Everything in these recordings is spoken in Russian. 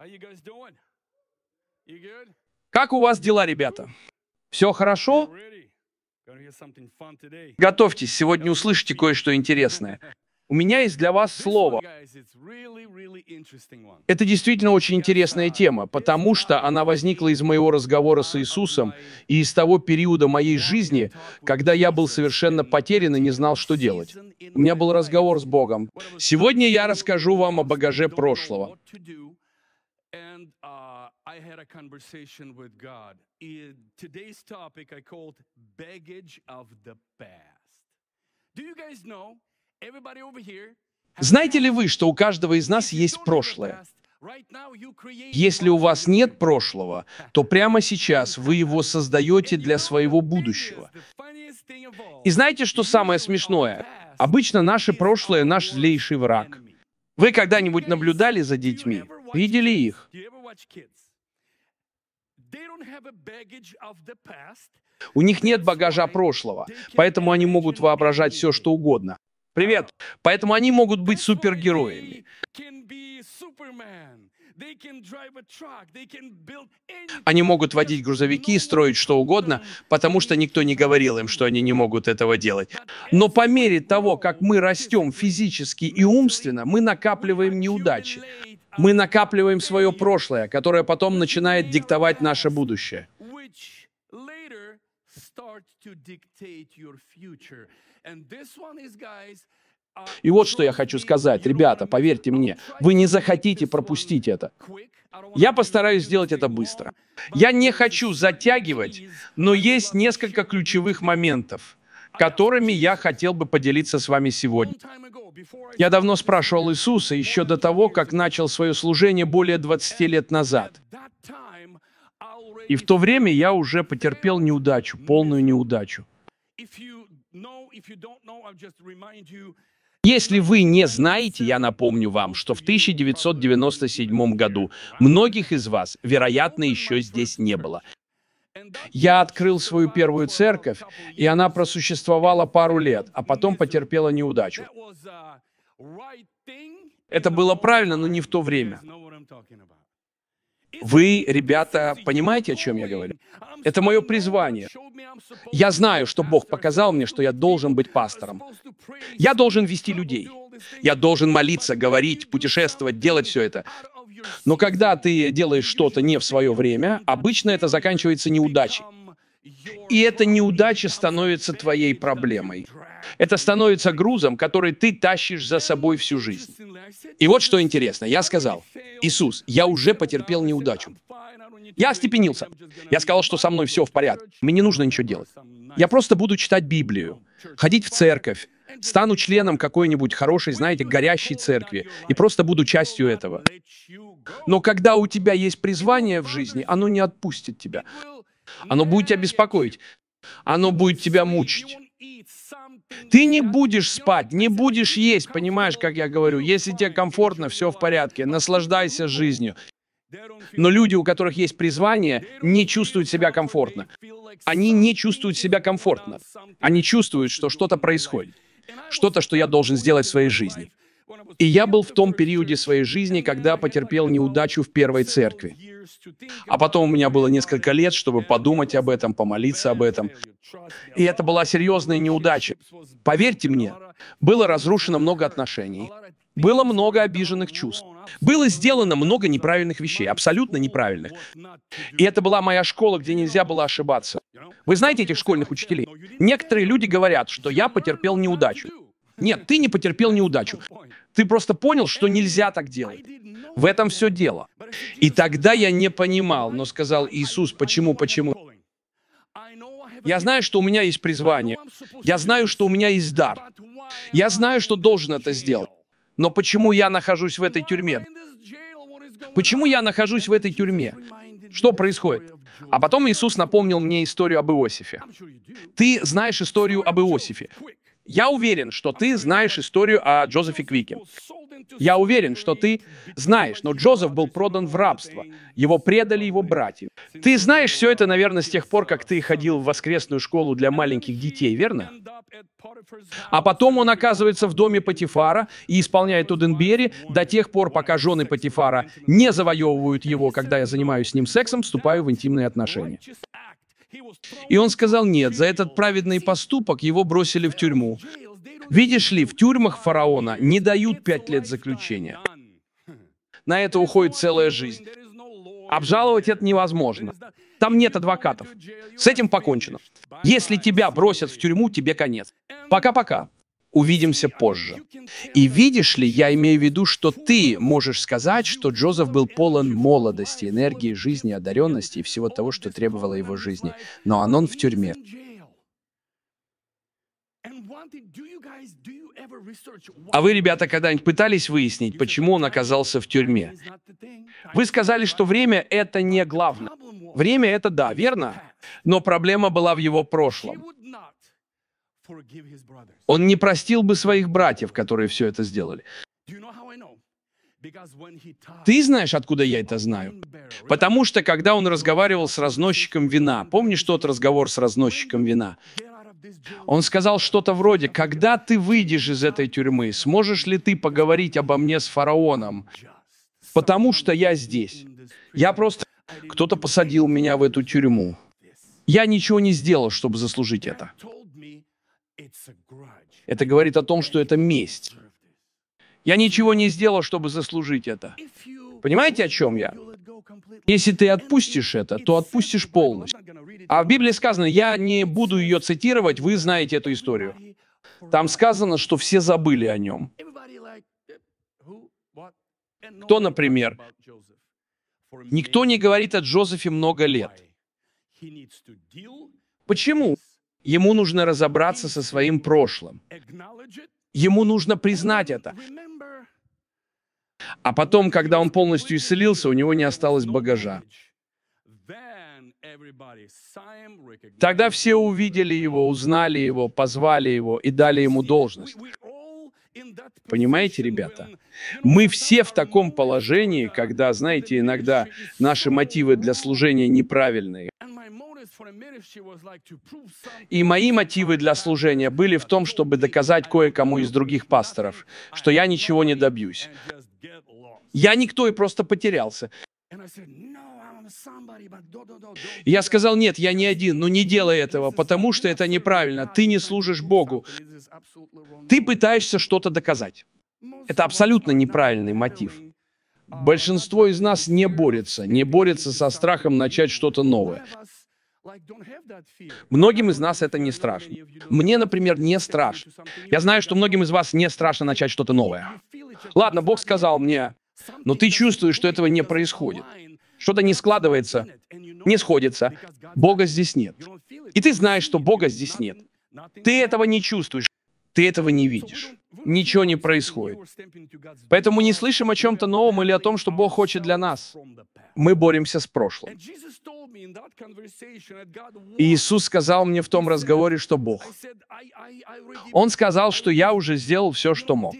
Как у вас дела, ребята? Все хорошо? Готовьтесь, сегодня услышите кое-что интересное. У меня есть для вас слово. Это действительно очень интересная тема, потому что она возникла из моего разговора с Иисусом и из того периода моей жизни, когда я был совершенно потерян и не знал, что делать. У меня был разговор с Богом. Сегодня я расскажу вам о багаже прошлого. Знаете ли вы, что у каждого из нас есть прошлое? Если у вас нет прошлого, то прямо сейчас вы его создаете для своего будущего. И знаете, что самое смешное? Обычно наше прошлое — наш злейший враг. Вы когда-нибудь наблюдали за детьми? Видели их? У них нет багажа прошлого, поэтому они могут воображать все, что угодно. Привет! Поэтому они могут быть супергероями. Они могут водить грузовики, строить что угодно, потому что никто не говорил им, что они не могут этого делать. Но по мере того, как мы растем физически и умственно, мы накапливаем неудачи. Мы накапливаем свое прошлое, которое потом начинает диктовать наше будущее. И вот что я хочу сказать. Ребята, поверьте мне, вы не захотите пропустить это. Я постараюсь сделать это быстро. Я не хочу затягивать, но есть несколько ключевых моментов, которыми я хотел бы поделиться с вами сегодня. Я давно спрашивал Иисуса еще до того, как начал свое служение более 20 лет назад. И в то время я уже потерпел неудачу, полную неудачу. Если вы не знаете, я напомню вам, что в 1997 году многих из вас, вероятно, еще здесь не было. Я открыл свою первую церковь, и она просуществовала пару лет, а потом потерпела неудачу. Это было правильно, но не в то время. Вы, ребята, понимаете, о чем я говорю? Это мое призвание. Я знаю, что Бог показал мне, что я должен быть пастором. Я должен вести людей. Я должен молиться, говорить, путешествовать, делать все это. Но когда ты делаешь что-то не в свое время, обычно это заканчивается неудачей. И эта неудача становится твоей проблемой. Это становится грузом, который ты тащишь за собой всю жизнь. И вот что интересно. Я сказал: Иисус, я уже потерпел неудачу. Я остепенился. Я сказал, что со мной все в порядке. Мне не нужно ничего делать. Я просто буду читать Библию, ходить в церковь, стану членом какой-нибудь хорошей, знаете, горящей церкви и просто буду частью этого. Но когда у тебя есть призвание в жизни, оно не отпустит тебя. Оно будет тебя беспокоить. Оно будет тебя мучить. Ты не будешь спать, не будешь есть, понимаешь, как я говорю. Если тебе комфортно, все в порядке, наслаждайся жизнью. Но люди, у которых есть призвание, не чувствуют себя комфортно. Они не чувствуют себя комфортно. Они чувствуют, что что-то происходит. Что-то, что я должен сделать в своей жизни. И я был в том периоде своей жизни, когда потерпел неудачу в первой церкви. А потом у меня было несколько лет, чтобы подумать об этом, помолиться об этом. И это была серьезная неудача. Поверьте мне, было разрушено много отношений. Было много обиженных чувств. Было сделано много неправильных вещей, абсолютно неправильных. И это была моя школа, где нельзя было ошибаться. Вы знаете этих школьных учителей? Некоторые люди говорят, что я потерпел неудачу. Нет, ты не потерпел неудачу. Ты просто понял, что нельзя так делать. В этом все дело. И тогда я не понимал, но сказал: Иисус, почему? Я знаю, что у меня есть призвание. Я знаю, что у меня есть дар. Я знаю, что должен это сделать. Но почему я нахожусь в этой тюрьме? Почему я нахожусь в этой тюрьме? Что происходит? А потом Иисус напомнил мне историю об Иосифе. Ты знаешь историю об Иосифе. Я уверен, что ты знаешь историю о Джозефе Квике. Я уверен, что ты знаешь, но Джозеф был продан в рабство. Его предали его братья. Ты знаешь все это, наверное, с тех пор, как ты ходил в воскресную школу для маленьких детей, верно? А потом он оказывается в доме Потифара и исполняет Уденбери до тех пор, пока жены Потифара не завоевывают его, когда я занимаюсь с ним сексом, вступаю в интимные отношения. И он сказал нет, за этот праведный поступок его бросили в тюрьму. Видишь ли, в тюрьмах фараона не дают 5 лет заключения. На это уходит целая жизнь. Обжаловать это невозможно. Там нет адвокатов. С этим покончено. Если тебя бросят в тюрьму, тебе конец. Пока-пока. Увидимся позже. И видишь ли, я имею в виду, что ты можешь сказать, что Джозеф был полон молодости, энергии, жизни, одаренности и всего того, что требовало его жизни. Но Анон в тюрьме. А вы, ребята, когда-нибудь пытались выяснить, почему он оказался в тюрьме? Вы сказали, что время — это не главное. Время — это да, верно? Но проблема была в его прошлом. Он не простил бы своих братьев, которые все это сделали. Ты знаешь, откуда я это знаю? Потому что, когда он разговаривал с разносчиком вина, помнишь тот разговор с разносчиком вина? Он сказал что-то вроде: «Когда ты выйдешь из этой тюрьмы, сможешь ли ты поговорить обо мне с фараоном? Потому что я здесь. Я просто... Кто-то посадил меня в эту тюрьму. Я ничего не сделал, чтобы заслужить это». Это говорит о том, что это месть. Я ничего не сделал, чтобы заслужить это. Понимаете, о чем я? Если ты отпустишь это, то отпустишь полностью. А в Библии сказано, я не буду ее цитировать, вы знаете эту историю. Там сказано, что все забыли о нем. Кто, например? Никто не говорит о Джозефе много лет. Почему? Ему нужно разобраться со своим прошлым. Ему нужно признать это. А потом, когда он полностью исцелился, у него не осталось багажа. Тогда все увидели его, узнали его, позвали его и дали ему должность. Понимаете, ребята? Мы все в таком положении, когда, знаете, иногда наши мотивы для служения неправильные. И мои мотивы для служения были в том, чтобы доказать кое-кому из других пасторов, что я ничего не добьюсь. Я никто и просто потерялся. И я сказал, нет, я не один, но не делай этого, потому что это неправильно. Ты не служишь Богу. Ты пытаешься что-то доказать. Это абсолютно неправильный мотив. Большинство из нас не борется со страхом начать что-то новое. Многим из нас это не страшно. Мне, например, не страшно. Я знаю, что многим из вас не страшно начать что-то новое. Ладно, Бог сказал мне, но ты чувствуешь, что этого не происходит. Что-то не складывается, не сходится. Бога здесь нет. И ты знаешь, что Бога здесь нет. Ты этого не чувствуешь, ты этого не видишь. Ничего не происходит. Поэтому не слышим о чем-то новом или о том, что Бог хочет для нас. Мы боремся с прошлым. И Иисус сказал мне в том разговоре, что Бог. Он сказал, что я уже сделал все, что мог.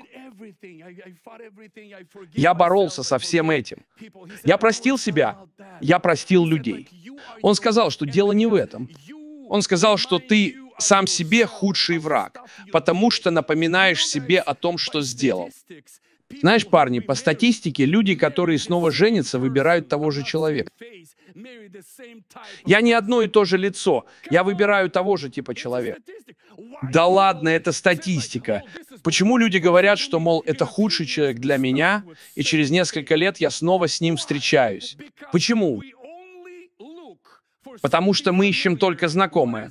Я боролся со всем этим. Я простил себя, я простил людей. Он сказал, что дело не в этом. Он сказал, что ты сам себе худший враг, потому что напоминаешь себе о том, что сделал. Знаешь, парни, по статистике, люди, которые снова женятся, выбирают того же человека. Я не одно и то же лицо, я выбираю того же типа человека. Да ладно, это статистика. Почему люди говорят, что, мол, это худший человек для меня, и через несколько лет я снова с ним встречаюсь? Почему? Потому что мы ищем только знакомое.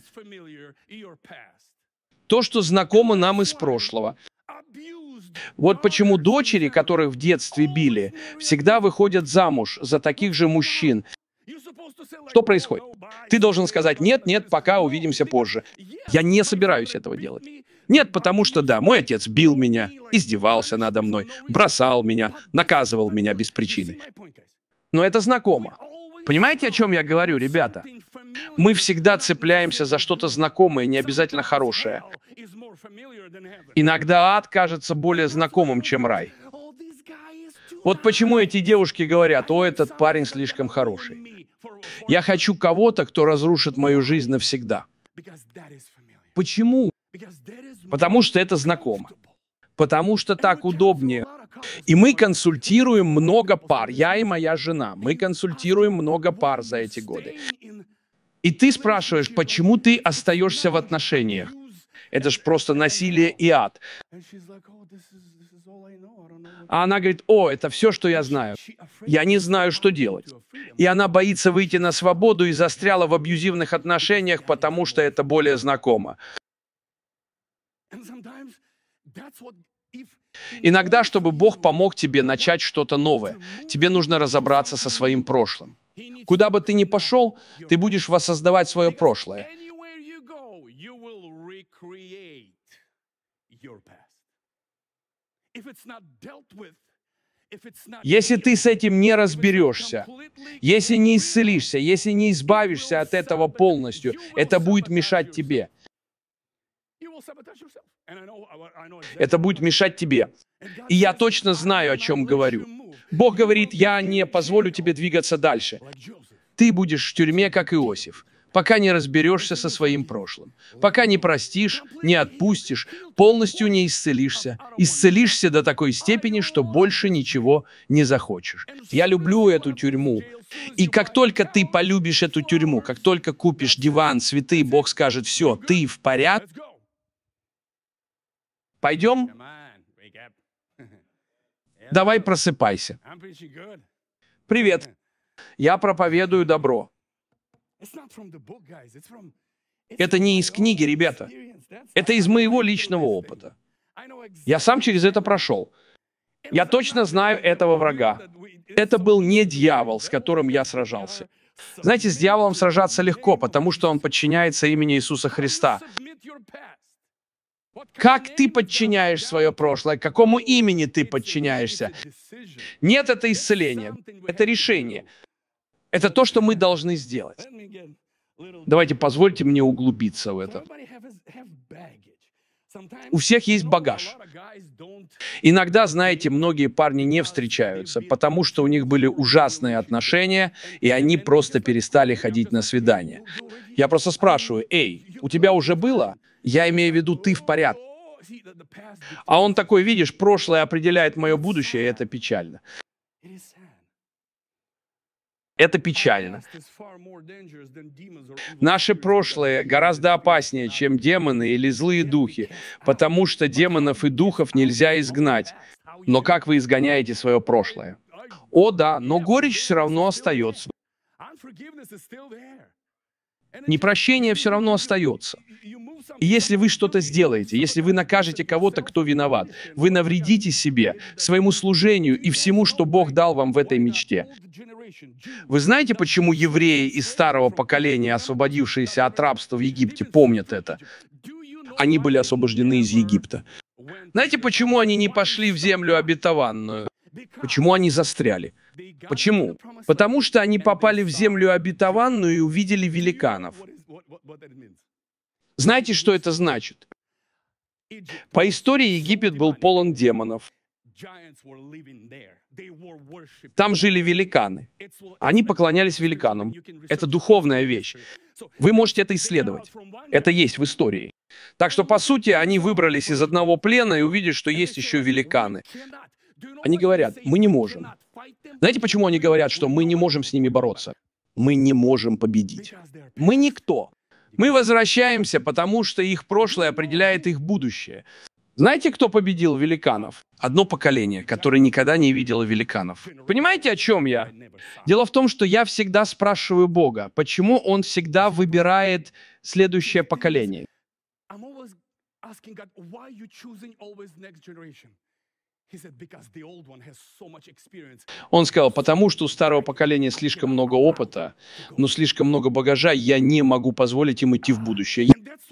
То, что знакомо нам из прошлого. Вот почему дочери, которых в детстве били, всегда выходят замуж за таких же мужчин. Что происходит? Ты должен сказать, нет, нет, пока, увидимся позже. Я не собираюсь этого делать. Нет, потому что, да, мой отец бил меня, издевался надо мной, бросал меня, наказывал меня без причины. Но это знакомо. Понимаете, о чем я говорю, ребята? Мы всегда цепляемся за что-то знакомое, не обязательно хорошее. Иногда ад кажется более знакомым, чем рай. Вот почему эти девушки говорят, о, этот парень слишком хороший. Я хочу кого-то, кто разрушит мою жизнь навсегда. Почему? Потому что это знакомо. Потому что так удобнее. И мы консультируем много пар, я и моя жена, мы консультируем много пар за эти годы. И ты спрашиваешь, почему ты остаешься в отношениях? Это ж просто насилие и ад. А она говорит, о, это все, что я знаю. Я не знаю, что делать. И она боится выйти на свободу и застряла в абьюзивных отношениях, потому что это более знакомо. Иногда, чтобы Бог помог тебе начать что-то новое, тебе нужно разобраться со своим прошлым. Куда бы ты ни пошел, ты будешь воссоздавать свое прошлое. Если ты с этим не разберешься, если не исцелишься, если не избавишься от этого полностью, это будет мешать тебе. Это будет мешать тебе. И я точно знаю, о чем говорю. Бог говорит, я не позволю тебе двигаться дальше. Ты будешь в тюрьме, как Иосиф, пока не разберешься со своим прошлым, пока не простишь, не отпустишь, полностью не исцелишься. Исцелишься до такой степени, что больше ничего не захочешь. Я люблю эту тюрьму. И как только ты полюбишь эту тюрьму, как только купишь диван, цветы, Бог скажет, все, ты в порядке, пойдем? Давай просыпайся. Привет. Я проповедую добро. Это не из книги, ребята. Это из моего личного опыта. Я сам через это прошел. Я точно знаю этого врага. Это был не дьявол, с которым я сражался. Знаете, с дьяволом сражаться легко, потому что он подчиняется имени Иисуса Христа. Как ты подчиняешь свое прошлое? Какому имени ты подчиняешься? Нет, это исцеление. Это решение. Это то, что мы должны сделать. Давайте позвольте мне углубиться в это. У всех есть багаж. Иногда, знаете, многие парни не встречаются, потому что у них были ужасные отношения, и они просто перестали ходить на свидания. Я просто спрашиваю, эй, у тебя уже было? Я имею в виду, ты в порядке. А он такой, видишь, прошлое определяет мое будущее, и это печально. Это печально. Наше прошлое гораздо опаснее, чем демоны или злые духи, потому что демонов и духов нельзя изгнать. Но как вы изгоняете свое прошлое? О да, но горечь все равно остается. Непрощение все равно остается. И если вы что-то сделаете, если вы накажете кого-то, кто виноват, вы навредите себе, своему служению и всему, что Бог дал вам в этой мечте. Вы знаете, почему евреи из старого поколения, освободившиеся от рабства в Египте, помнят это? Они были освобождены из Египта. Знаете, почему они не пошли в землю обетованную? Почему они застряли? Почему? Потому что они попали в землю обетованную и увидели великанов. Знаете, что это значит? По истории Египет был полон демонов. Там жили великаны. Они поклонялись великанам. Это духовная вещь. Вы можете это исследовать. Это есть в истории. Так что, по сути, они выбрались из одного плена и увидели, что есть еще великаны. Они говорят, мы не можем. Знаете, почему они говорят, что мы не можем с ними бороться? Мы не можем победить. Мы никто. Мы возвращаемся, потому что их прошлое определяет их будущее. Знаете, кто победил великанов? Одно поколение, которое никогда не видело великанов. Понимаете, о чем я? Дело в том, что я всегда спрашиваю Бога, почему Он всегда выбирает следующее поколение. Он сказал, потому что у старого поколения слишком много опыта, но слишком много багажа, я не могу позволить им идти в будущее.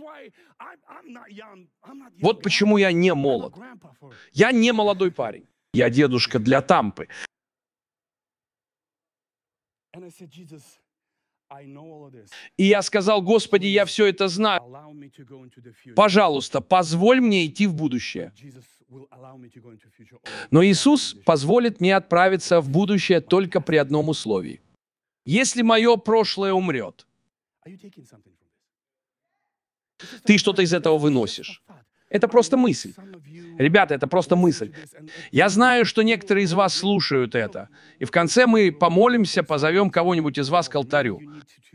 Вот почему я не молод. Я не молодой парень. Я дедушка для Тампы. И я сказал, Господи, я все это знаю. Пожалуйста, позволь мне идти в будущее. Но Иисус позволит мне отправиться в будущее только при одном условии. Если мое прошлое умрет. Ты что-то из этого выносишь. Это просто мысль. Ребята, это просто мысль. Я знаю, что некоторые из вас слушают это. И в конце мы помолимся, позовем кого-нибудь из вас к алтарю.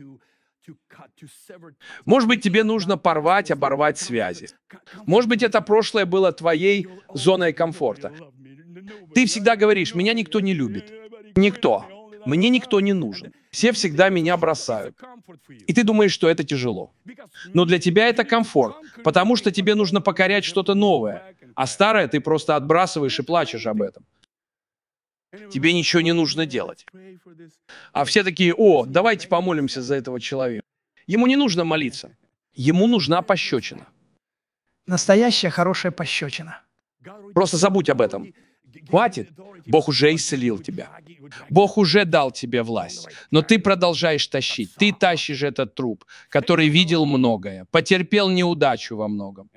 Может быть, тебе нужно порвать, оборвать связи. Может быть, это прошлое было твоей зоной комфорта. Ты всегда говоришь, меня никто не любит. Никто. Мне никто не нужен. Все всегда меня бросают. И ты думаешь, что это тяжело. Но для тебя это комфорт, потому что тебе нужно покорять что-то новое, а старое ты просто отбрасываешь и плачешь об этом. Тебе ничего не нужно делать. А все такие, о, давайте помолимся за этого человека. Ему не нужно молиться. Ему нужна пощечина. Настоящая хорошая пощечина. Просто забудь об этом. Хватит. Бог уже исцелил тебя. Бог уже дал тебе власть. Но ты продолжаешь тащить. Ты тащишь этот труп, который видел многое, потерпел неудачу во многом.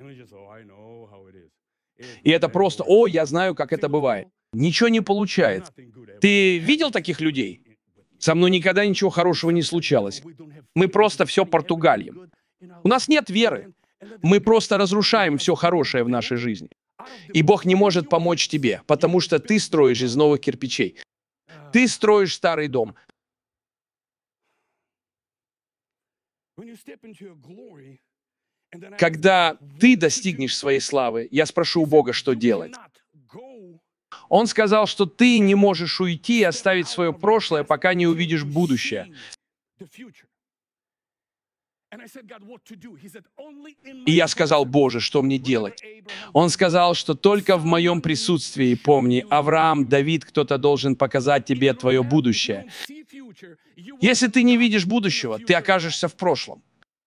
И это просто, о, я знаю, как это бывает. Ничего не получается. Ты видел таких людей? Со мной никогда ничего хорошего не случалось. Мы просто все Португалием. У нас нет веры. Мы просто разрушаем все хорошее в нашей жизни. И Бог не может помочь тебе, потому что ты строишь из новых кирпичей. Ты строишь старый дом. Когда ты достигнешь своей славы, я спрошу у Бога, что делать. Он сказал, что ты не можешь уйти и оставить свое прошлое, пока не увидишь будущее. И я сказал, Боже, что мне делать? Он сказал, что только в моем присутствии, помни, Авраам, Давид, кто-то должен показать тебе твое будущее. Если ты не видишь будущего, ты окажешься в прошлом.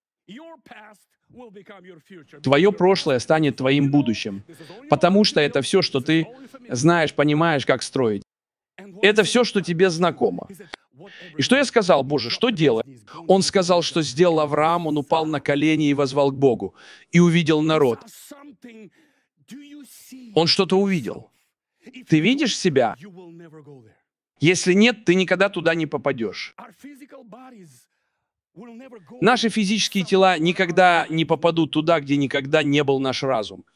Твое прошлое станет твоим будущим, потому что это все, что ты знаешь, понимаешь, как строить. Это все, что тебе знакомо. И что я сказал, Боже, что делать? Он сказал, что сделал Авраам, он упал на колени и воззвал к Богу, и увидел народ. Он что-то увидел. Ты видишь себя? Если нет, ты никогда туда не попадешь. Наши физические тела никогда не попадут туда, где никогда не был наш разум.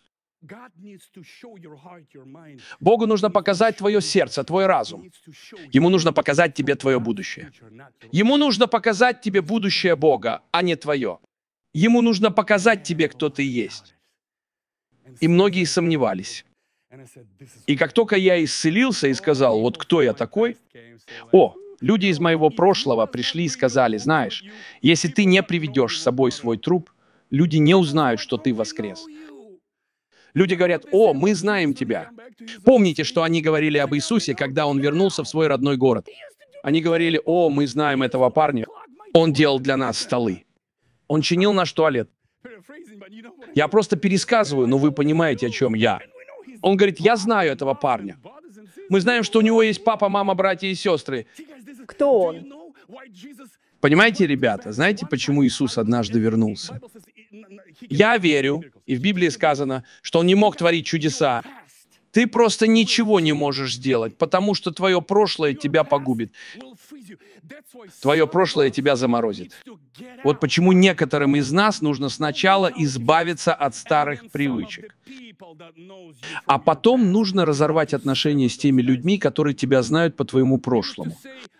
Богу нужно показать твое сердце, твой разум. Ему нужно показать тебе твое будущее. Ему нужно показать тебе будущее Бога, а не твое. Ему нужно показать тебе, кто ты есть. И многие сомневались. И как только я исцелился и сказал, вот кто я такой, люди из моего прошлого пришли и сказали, знаешь, если ты не приведешь с собой свой труп, люди не узнают, что ты воскрес. Люди говорят, мы знаем тебя. Помните, что они говорили об Иисусе, когда Он вернулся в свой родной город? Они говорили, мы знаем этого парня. Он делал для нас столы. Он чинил наш туалет. Я просто пересказываю, но вы понимаете, о чем я. Он говорит, я знаю этого парня. Мы знаем, что у него есть папа, мама, братья и сестры. Кто он? Понимаете, ребята, знаете, почему Иисус однажды вернулся? Я верю, и в Библии сказано, что Он не мог творить чудеса. Ты просто ничего не можешь сделать, потому что твое прошлое тебя погубит. Твое прошлое тебя заморозит. Вот почему некоторым из нас нужно сначала избавиться от старых привычек. А потом нужно разорвать отношения с теми людьми, которые тебя знают по твоему прошлому.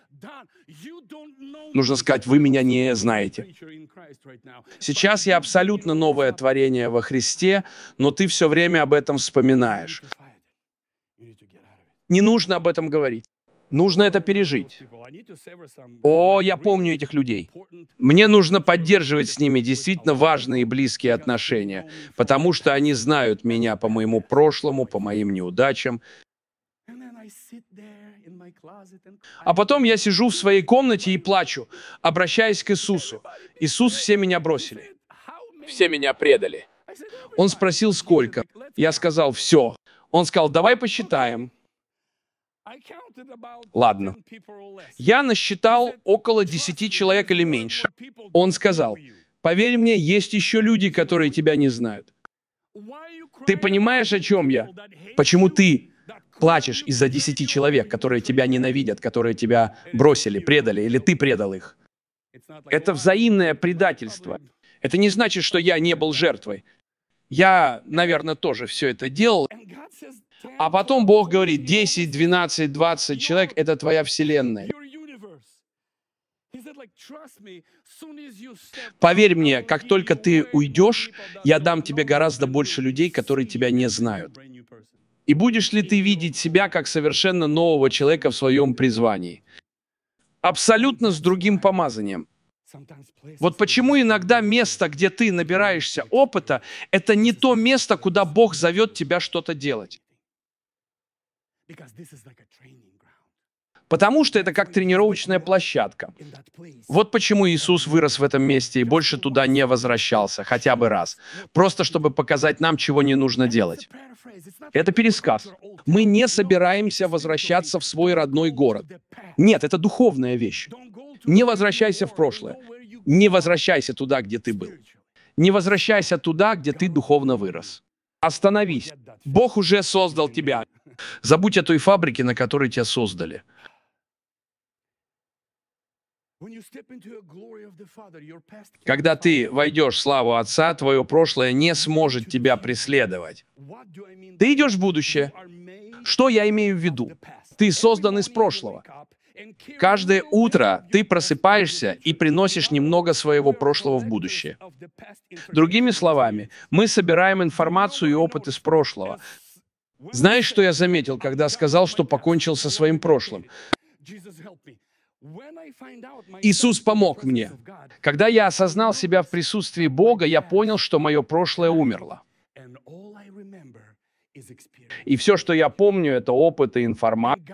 Нужно сказать, вы меня не знаете. Сейчас я абсолютно новое творение во Христе, но ты все время об этом вспоминаешь. Не нужно об этом говорить. Нужно это пережить. Я помню этих людей. Мне нужно поддерживать с ними действительно важные и близкие отношения, потому что они знают меня по моему прошлому, по моим неудачам. А потом я сижу в своей комнате и плачу, обращаясь к Иисусу. Иисус, все меня бросили. Все меня предали. Он спросил, сколько. Я сказал, все. Он сказал, давай посчитаем. Ладно. Я насчитал около 10 человек или меньше. Он сказал, поверь мне, есть еще люди, которые тебя не знают. Ты понимаешь, о чем я? Почему ты плачешь из-за 10 человек, которые тебя ненавидят, которые тебя бросили, предали, или ты предал их? Это взаимное предательство. Это не значит, что я не был жертвой. Я, наверное, тоже все это делал. А потом Бог говорит, 10, 12, 20 человек — это твоя вселенная. Поверь мне, как только ты уйдешь, я дам тебе гораздо больше людей, которые тебя не знают. И будешь ли ты видеть себя как совершенно нового человека в своем призвании? Абсолютно с другим помазанием. Вот почему иногда место, где ты набираешься опыта, это не то место, куда Бог зовет тебя что-то делать. Потому что это как тренировочная площадка. Вот почему Иисус вырос в этом месте и больше туда не возвращался, хотя бы раз. Просто чтобы показать нам, чего не нужно делать. Это пересказ. Мы не собираемся возвращаться в свой родной город. Нет, это духовная вещь. Не возвращайся в прошлое. Не возвращайся туда, где ты был. Не возвращайся туда, где ты духовно вырос. Остановись. Бог уже создал тебя. Забудь о той фабрике, на которой тебя создали. Когда ты войдешь в славу Отца, твое прошлое не сможет тебя преследовать. Ты идешь в будущее. Что я имею в виду? Ты создан из прошлого. Каждое утро ты просыпаешься и приносишь немного своего прошлого в будущее. Другими словами, мы собираем информацию и опыт из прошлого. Знаешь, что я заметил, когда сказал, что покончил со своим прошлым? Иисус помог мне. Когда я осознал себя в присутствии Бога, я понял, что мое прошлое умерло. И все, что я помню, это опыт и информация.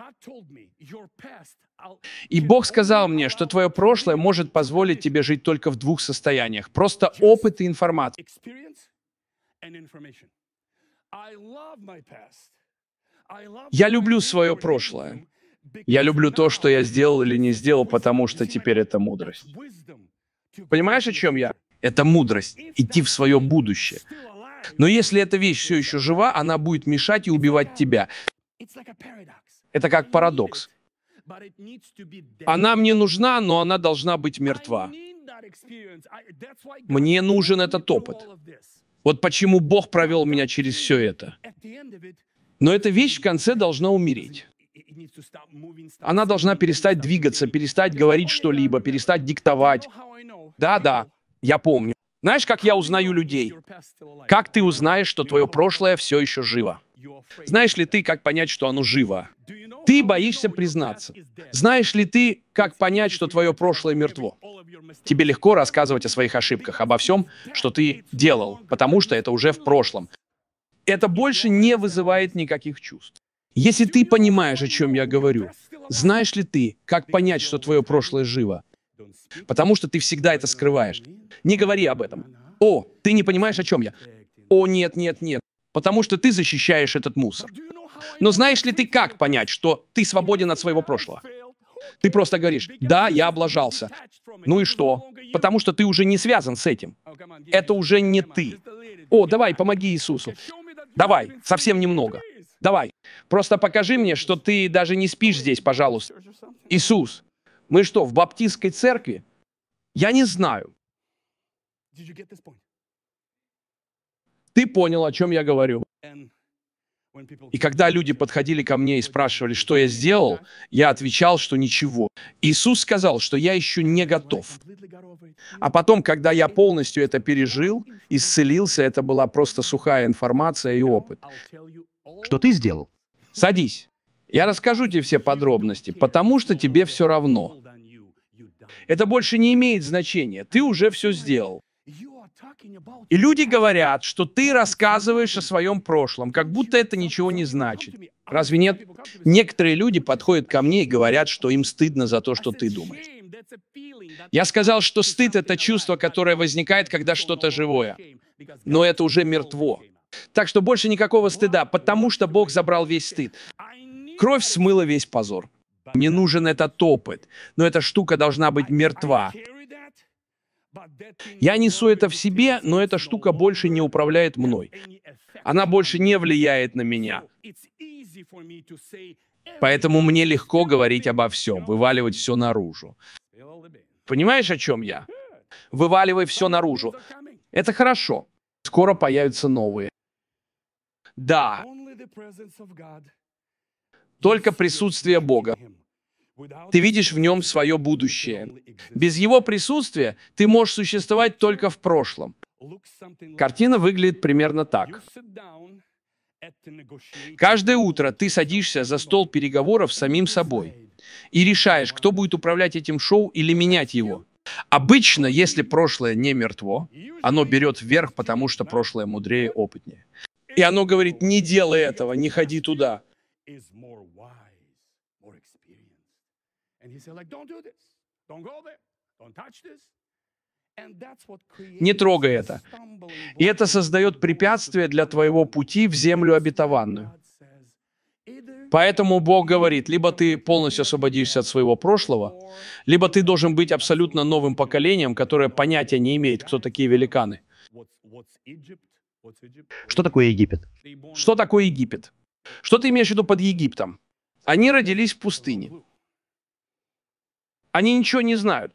И Бог сказал мне, что твое прошлое может позволить тебе жить только в двух состояниях. Просто опыт и информация. Я люблю свое прошлое. Я люблю то, что я сделал или не сделал, потому что теперь это мудрость. Понимаешь, о чем я? Это мудрость — идти в свое будущее. Но если эта вещь все еще жива, она будет мешать и убивать тебя. Это как парадокс. Она мне нужна, но она должна быть мертва. Мне нужен этот опыт. Вот почему Бог провел меня через все это. Но эта вещь в конце должна умереть. Она должна перестать двигаться, перестать говорить что-либо, перестать диктовать. Да, я помню. Знаешь, как я узнаю людей? Как ты узнаешь, что твое прошлое все еще живо? Знаешь ли ты, как понять, что оно живо? Ты боишься признаться. Знаешь ли ты, как понять, что твое прошлое мертво? Тебе легко рассказывать о своих ошибках, обо всем, что ты делал, потому что это уже в прошлом. Это больше не вызывает никаких чувств. Если ты понимаешь, о чем я говорю, знаешь ли ты, как понять, что твое прошлое живо? Потому что ты всегда это скрываешь. Не говори об этом. О, ты не понимаешь, о чем я. О, нет. Потому что ты защищаешь этот мусор. Но знаешь ли ты, как понять, что ты свободен от своего прошлого? Ты просто говоришь, да, я облажался. Ну и что? Потому что ты уже не связан с этим. Это уже не ты. О, давай, помоги Иисусу. Давай, совсем немного. Давай, просто покажи мне, что ты даже не спишь здесь, пожалуйста. Иисус, мы что, в баптистской церкви? Я не знаю. Ты понял, о чем я говорю. И когда люди подходили ко мне и спрашивали, что я сделал, я отвечал, что ничего. Иисус сказал, что я еще не готов. А потом, когда я полностью это пережил, исцелился, это была просто сухая информация и опыт. Что ты сделал? Садись. Я расскажу тебе все подробности, потому что тебе все равно. Это больше не имеет значения. Ты уже все сделал. И люди говорят, что ты рассказываешь о своем прошлом, как будто это ничего не значит. Разве нет? Некоторые люди подходят ко мне и говорят, что им стыдно за то, что ты думаешь. Я сказал, что стыд — это чувство, которое возникает, когда что-то живое. Но это уже мертво. Так что больше никакого стыда, потому что Бог забрал весь стыд. Кровь смыла весь позор. Мне нужен этот опыт, но эта штука должна быть мертва. Я несу это в себе, но эта штука больше не управляет мной. Она больше не влияет на меня. Поэтому мне легко говорить обо всем, вываливать все наружу. Понимаешь, о чем я? Вываливай все наружу. Это хорошо. Скоро появятся новые. Да, только присутствие Бога. Ты видишь в нем свое будущее. Без его присутствия ты можешь существовать только в прошлом. Картина выглядит примерно так. Каждое утро ты садишься за стол переговоров с самим собой и решаешь, кто будет управлять этим шоу или менять его. Обычно, если прошлое не мертво, оно берет вверх, потому что прошлое мудрее, опытнее. И оно говорит: не делай этого, не ходи туда. Не трогай это. И это создает препятствие для твоего пути в землю обетованную. Поэтому Бог говорит: либо ты полностью освободишься от своего прошлого, либо ты должен быть абсолютно новым поколением, которое понятия не имеет, кто такие великаны. Что такое Египет? Что такое Египет? Что ты имеешь в виду под Египтом? Они родились в пустыне. Они ничего не знают.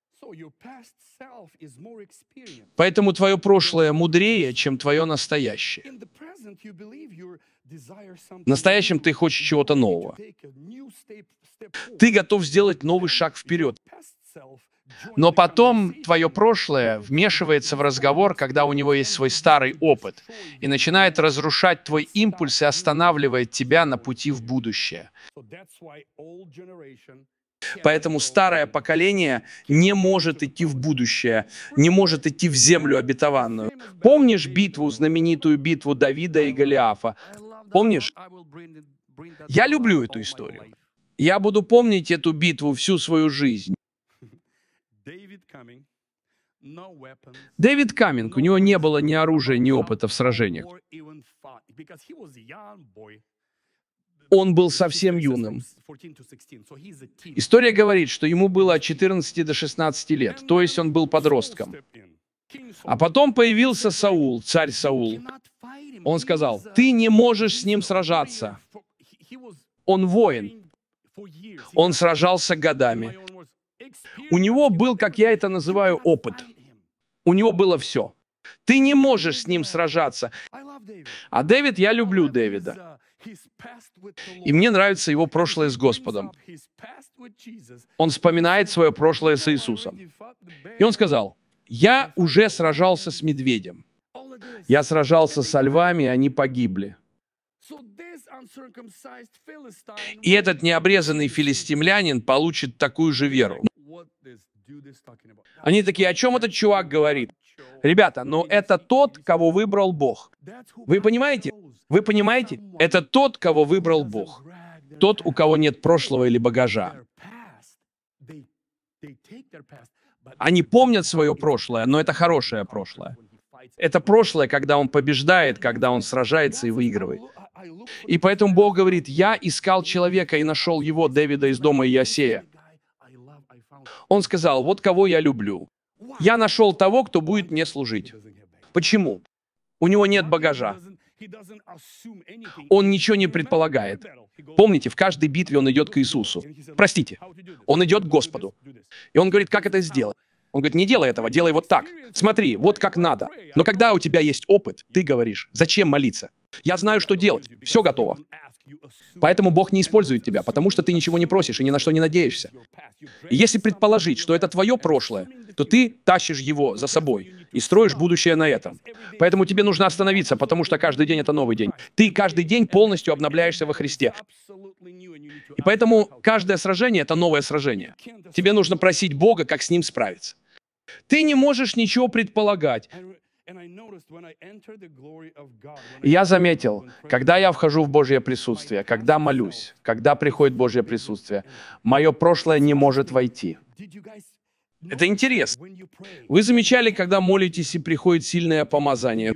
Поэтому твое прошлое мудрее, чем твое настоящее. В настоящем ты хочешь чего-то нового. Ты готов сделать новый шаг вперед. Но потом твое прошлое вмешивается в разговор, когда у него есть свой старый опыт, и начинает разрушать твой импульс и останавливает тебя на пути в будущее. Поэтому старое поколение не может идти в будущее, не может идти в землю обетованную. Помнишь битву, знаменитую битву Давида и Голиафа? Помнишь? Я люблю эту историю. Я буду помнить эту битву всю свою жизнь. Дэвид Каминг, у него не было ни оружия, ни опыта в сражениях. Он был совсем юным. История говорит, что ему было от 14 до 16 лет, то есть он был подростком. А потом появился Саул, царь Саул. Он сказал: ты не можешь с ним сражаться. Он воин. Он сражался годами. У него был, как я это называю, опыт. У него было все. Ты не можешь с ним сражаться. А Дэвид, я люблю Дэвида. И мне нравится его прошлое с Господом. Он вспоминает свое прошлое с Иисусом. И он сказал: я уже сражался с медведем. Я сражался со львами, они погибли. И этот необрезанный филистимлянин получит такую же веру. Они такие: о чем этот чувак говорит? Ребята, но это тот, кого выбрал Бог. Вы понимаете? Вы понимаете? Это тот, кого выбрал Бог. Тот, у кого нет прошлого или багажа. Они помнят свое прошлое, но это хорошее прошлое. Это прошлое, когда он побеждает, когда он сражается и выигрывает. И поэтому Бог говорит: я искал человека и нашел его, Дэвида из дома Иосея. Он сказал: вот кого я люблю. Я нашел того, кто будет мне служить. Почему? У него нет багажа. Он ничего не предполагает. Помните, в каждой битве он идет к Иисусу. Простите, он идет к Господу. И он говорит: как это сделать? Он говорит: не делай этого, делай вот так. Смотри, вот как надо. Но когда у тебя есть опыт, ты говоришь: зачем молиться? Я знаю, что делать. Все готово. Поэтому Бог не использует тебя, потому что ты ничего не просишь и ни на что не надеешься. И если предположить, что это твое прошлое, то ты тащишь его за собой и строишь будущее на этом. Поэтому тебе нужно остановиться, потому что каждый день — это новый день. Ты каждый день полностью обновляешься во Христе. И поэтому каждое сражение — это новое сражение. Тебе нужно просить Бога, как с ним справиться. Ты не можешь ничего предполагать. И я заметил, когда я вхожу в Божье присутствие, когда молюсь, когда приходит Божье присутствие, мое прошлое не может войти. Это интересно. Вы замечали, когда молитесь и приходит сильное помазание?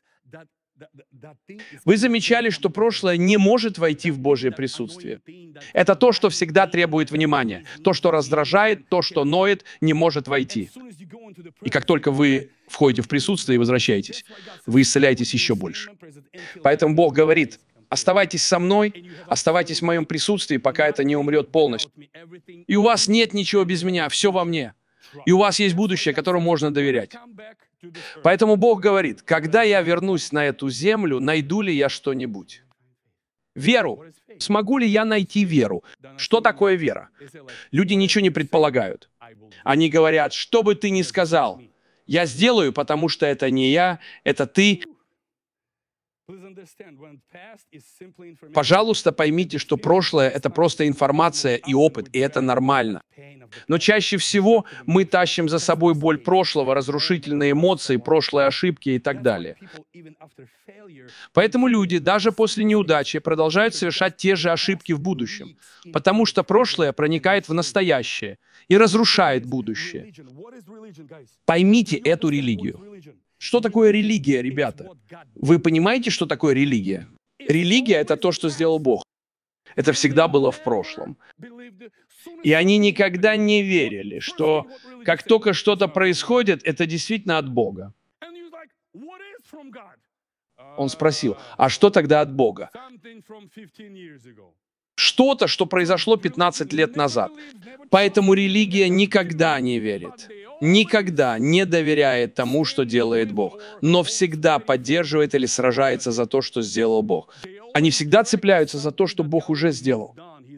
Вы замечали, что прошлое не может войти в Божье присутствие? Это то, что всегда требует внимания. То, что раздражает, то, что ноет, не может войти. И как только вы входите в присутствие и возвращаетесь, вы исцеляетесь еще больше. Поэтому Бог говорит: оставайтесь со мной, оставайтесь в моем присутствии, пока это не умрет полностью. И у вас нет ничего без меня, все во мне. и у вас есть будущее, которому можно доверять. Поэтому Бог говорит, когда я вернусь на эту землю, найду ли я что-нибудь? Веру. Смогу ли я найти веру? Что такое вера? Люди ничего не предполагают. Они говорят, что бы ты ни сказал, я сделаю, потому что это не я, это ты. Пожалуйста, поймите, что прошлое — это просто информация и опыт, и это нормально. Но чаще всего мы тащим за собой боль прошлого, разрушительные эмоции, прошлые ошибки и так далее. Поэтому люди даже после неудачи продолжают совершать те же ошибки в будущем, потому что прошлое проникает в настоящее и разрушает будущее. Поймите эту религию. Что такое религия, ребята? Вы понимаете, что такое религия? Религия — это то, что сделал Бог. Это всегда было в прошлом. И они никогда не верили, что как только что-то происходит, это действительно от Бога. Он спросил, а что тогда от Бога? Что-то, что произошло 15 лет назад. Поэтому религия никогда не верит, никогда не доверяет тому, что делает Бог, но всегда поддерживает или сражается за то, что сделал Бог. Они всегда цепляются за то, что Бог уже сделал.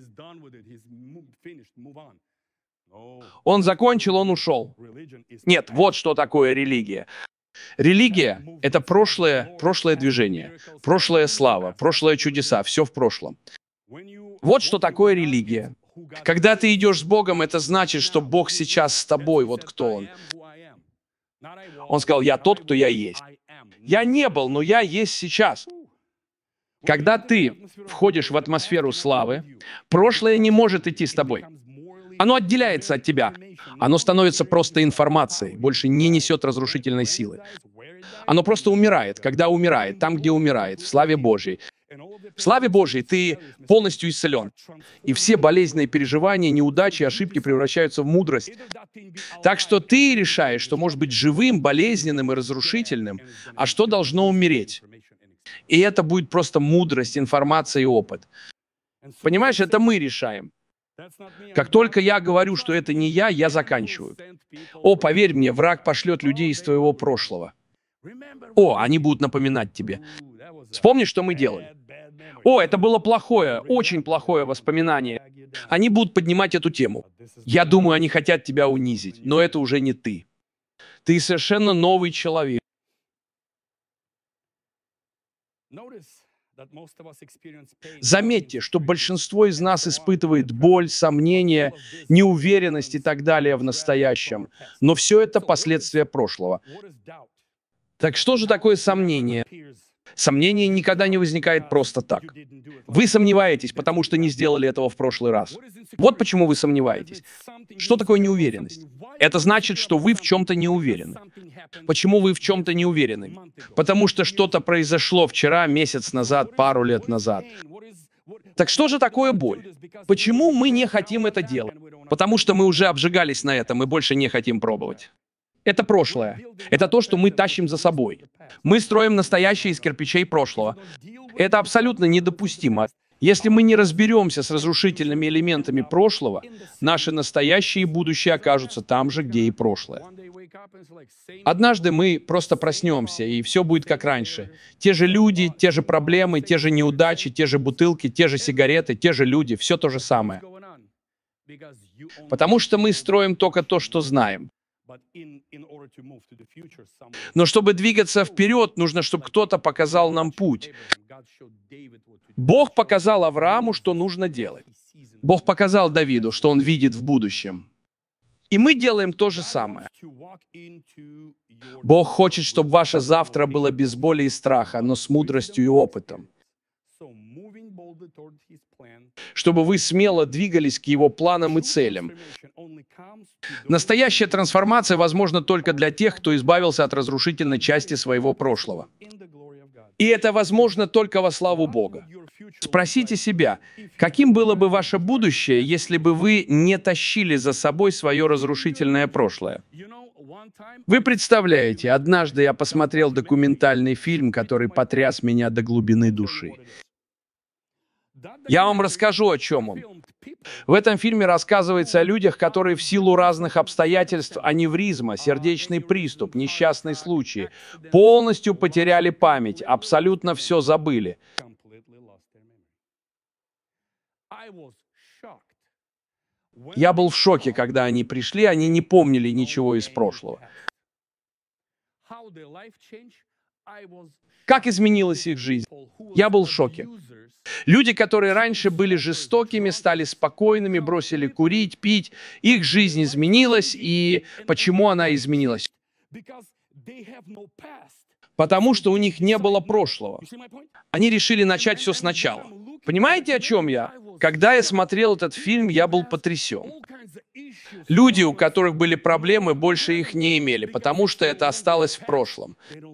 Он закончил, он ушел. Нет, вот что такое религия. Религия — это прошлое движение, прошлая слава, прошлые чудеса, все в прошлом. Вот что такое религия. Когда ты идешь с Богом, это значит, что Бог сейчас с тобой, вот кто Он. Он сказал, я тот, кто я есть. Я не был, но я есть сейчас. Когда ты входишь в атмосферу славы, прошлое не может идти с тобой. Оно отделяется от тебя. Оно становится просто информацией, больше не несет разрушительной силы. Оно просто умирает, когда умирает, там, где умирает, в славе Божьей. В славе Божьей ты полностью исцелен. И все болезненные переживания, неудачи, ошибки превращаются в мудрость. Так что ты решаешь, что может быть живым, болезненным и разрушительным, а что должно умереть. И это будет просто мудрость, информация и опыт. Понимаешь, это мы решаем. Как только я говорю, что это не я заканчиваю. О, поверь мне, враг пошлет людей из твоего прошлого. О, они будут напоминать тебе. Вспомни, что мы делали. О, это было плохое, очень плохое воспоминание. Они будут поднимать эту тему. Я думаю, они хотят тебя унизить, но это уже не ты. Ты совершенно новый человек. Заметьте, что большинство из нас испытывает боль, сомнения, неуверенность и так далее в настоящем. Но все это последствия прошлого. Так что же такое сомнение? Сомнение никогда не возникает просто так. Вы сомневаетесь, потому что не сделали этого в прошлый раз. Вот почему вы сомневаетесь. Что такое неуверенность? Это значит, что вы в чем-то не уверены. Почему вы в чем-то не уверены? Потому что что-то произошло вчера, месяц назад, пару лет назад. Так что же такое боль? Почему мы не хотим это делать? Потому что мы уже обжигались на этом и больше не хотим пробовать. Это прошлое. Это то, что мы тащим за собой. Мы строим настоящее из кирпичей прошлого. Это абсолютно недопустимо. Если мы не разберемся с разрушительными элементами прошлого, наши настоящие и будущее окажутся там же, где и прошлое. Однажды мы просто проснемся, и все будет как раньше. Те же люди, те же проблемы, те же неудачи, те же бутылки, те же сигареты, те же люди, все то же самое. Потому что мы строим только то, что знаем. Но чтобы двигаться вперед, нужно, чтобы кто-то показал нам путь. Бог показал Аврааму, что нужно делать. Бог показал Давиду, что он видит в будущем. И мы делаем то же самое. Бог хочет, чтобы ваше завтра было без боли и страха, но с мудростью и опытом. Чтобы вы смело двигались к Его планам и целям. Настоящая трансформация возможна только для тех, кто избавился от разрушительной части своего прошлого. И это возможно только во славу Бога. Спросите себя, каким было бы ваше будущее, если бы вы не тащили за собой свое разрушительное прошлое? Вы представляете, однажды я посмотрел документальный фильм, который потряс меня до глубины души. Я вам расскажу, о чем он. В этом фильме рассказывается о людях, которые в силу разных обстоятельств, аневризма, сердечный приступ, несчастный случай, полностью потеряли память, абсолютно все забыли. Я был в шоке, когда они пришли, они не помнили ничего из прошлого. Как изменилась их жизнь? Я был в шоке. Люди, которые раньше были жестокими, стали спокойными, бросили курить, пить. Их жизнь изменилась. И почему она изменилась? Потому что у них не было прошлого. Они решили начать все сначала. Понимаете, о чем я? Когда я смотрел этот фильм, я был потрясен. Люди, у которых были проблемы, больше их не имели, потому что это осталось в прошлом.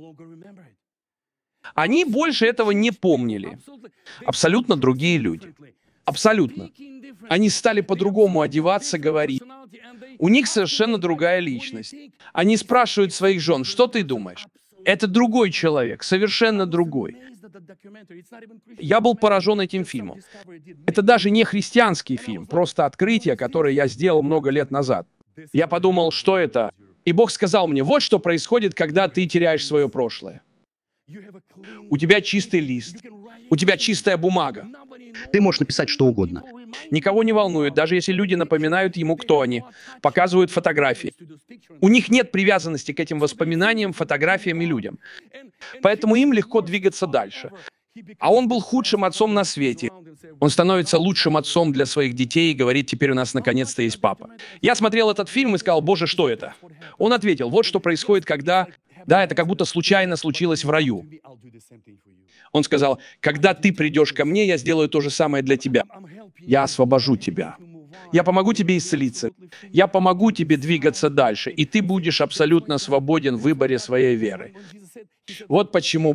Они больше этого не помнили. Абсолютно другие люди. Абсолютно. Они стали по-другому одеваться, говорить. У них совершенно другая личность. Они спрашивают своих жен: что ты думаешь? Это другой человек, совершенно другой. Я был поражен этим фильмом. Это даже не христианский фильм, просто открытие, которое я сделал много лет назад. Я подумал, что это? И Бог сказал мне: вот что происходит, когда ты теряешь свое прошлое. У тебя чистый лист, у тебя чистая бумага. Ты можешь написать что угодно. Никого не волнует, даже если люди напоминают ему, кто они, показывают фотографии. У них нет привязанности к этим воспоминаниям, фотографиям и людям. Поэтому им легко двигаться дальше. А он был худшим отцом на свете. Он становится лучшим отцом для своих детей и говорит: теперь у нас наконец-то есть папа. Я смотрел этот фильм и сказал: Боже, что это? Он ответил: вот что происходит, когда... Да, это как будто случайно случилось в раю. Он сказал: когда ты придешь ко мне, я сделаю то же самое для тебя. Я освобожу тебя. Я помогу тебе исцелиться. Я помогу тебе двигаться дальше. И ты будешь абсолютно свободен в выборе своей веры. Вот почему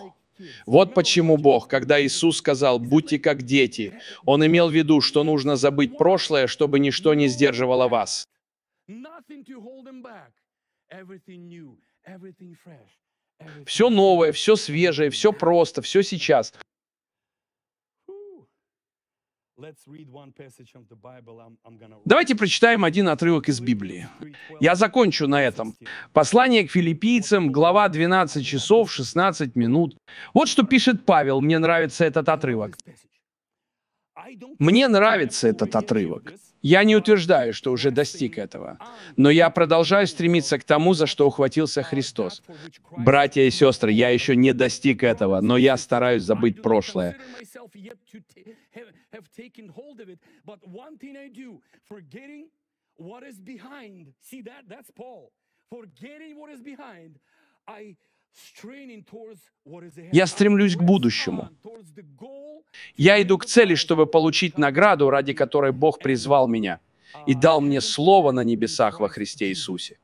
Бог, когда Иисус сказал: будьте как дети, Он имел в виду, что нужно забыть прошлое, чтобы ничто не сдерживало вас. Все новое, все свежее, все просто, все сейчас. Давайте прочитаем один отрывок из Библии. Я закончу на этом. Послание к филиппийцам, глава 12 часов 16 минут. Вот что пишет Павел. Мне нравится этот отрывок. Мне нравится этот отрывок. Я не утверждаю, что уже достиг этого, но я продолжаю стремиться к тому, за что ухватился Христос. Братья и сестры, я еще не достиг этого, но я стараюсь забыть прошлое. Я стремлюсь к будущему. Я иду к цели, чтобы получить награду, ради которой Бог призвал меня и дал мне слово на небесах во Христе Иисусе.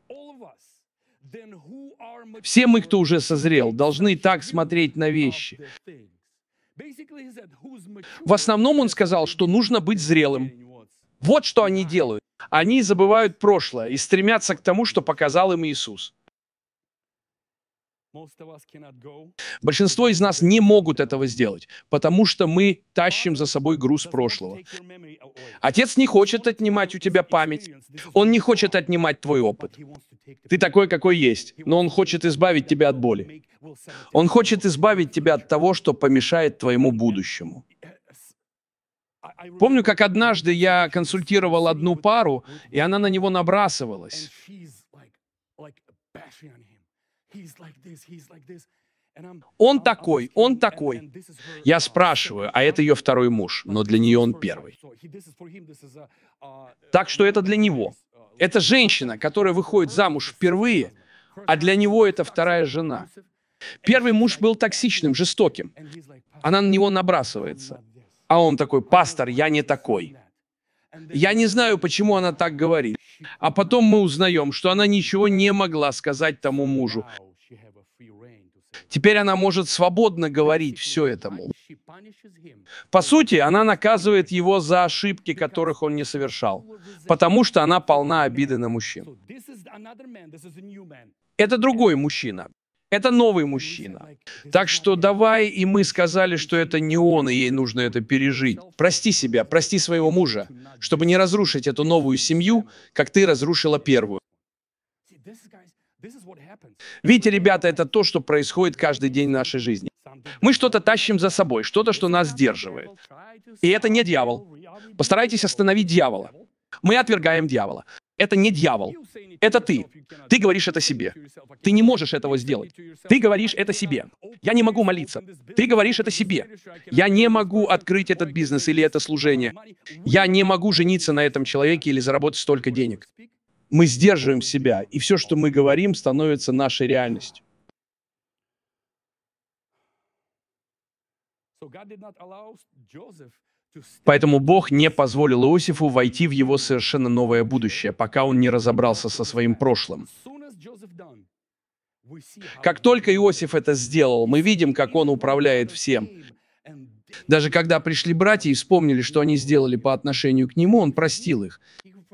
Все мы, кто уже созрел, должны так смотреть на вещи. В основном он сказал, что нужно быть зрелым. Вот что они делают. Они забывают прошлое и стремятся к тому, что показал им Иисус. Большинство из нас не могут этого сделать, потому что мы тащим за собой груз прошлого. Отец не хочет отнимать у тебя память. Он не хочет отнимать твой опыт. Ты такой, какой есть, но он хочет избавить тебя от боли. Он хочет избавить тебя от того, что помешает твоему будущему. Помню, как однажды я консультировал одну пару, и она на него набрасывалась. Он такой. Я спрашиваю, а это ее второй муж, но для нее он первый. Так что это для него. Это женщина, которая выходит замуж впервые, а для него это вторая жена. Первый муж был токсичным, жестоким. Она на него набрасывается. А он такой: пастор, я не такой. Я не знаю, почему она так говорит. А потом мы узнаем, что она ничего не могла сказать тому мужу. Теперь она может свободно говорить все этому. По сути, она наказывает его за ошибки, которых он не совершал, потому что она полна обиды на мужчин. Это другой мужчина. Это новый мужчина. Так что давай, и мы сказали, что это не он, и ей нужно это пережить. Прости себя, прости своего мужа, чтобы не разрушить эту новую семью, как ты разрушила первую. Видите, ребята, это то, что происходит каждый день в нашей жизни. Мы что-то тащим за собой, что-то, что нас сдерживает. И это не дьявол. Постарайтесь остановить дьявола. Мы отвергаем дьявола. Это не дьявол. Это ты. Ты говоришь это себе. Ты не можешь этого сделать. Ты говоришь это себе. Я не могу молиться. Ты говоришь это себе. Я не могу открыть этот бизнес или это служение. Я не могу жениться на этом человеке или заработать столько денег. Мы сдерживаем себя, и все, что мы говорим, становится нашей реальностью. Поэтому Бог не позволил Иосифу войти в его совершенно новое будущее, пока он не разобрался со своим прошлым. Как только Иосиф это сделал, мы видим, как он управляет всем. Даже когда пришли братья и вспомнили, что они сделали по отношению к нему, он простил их.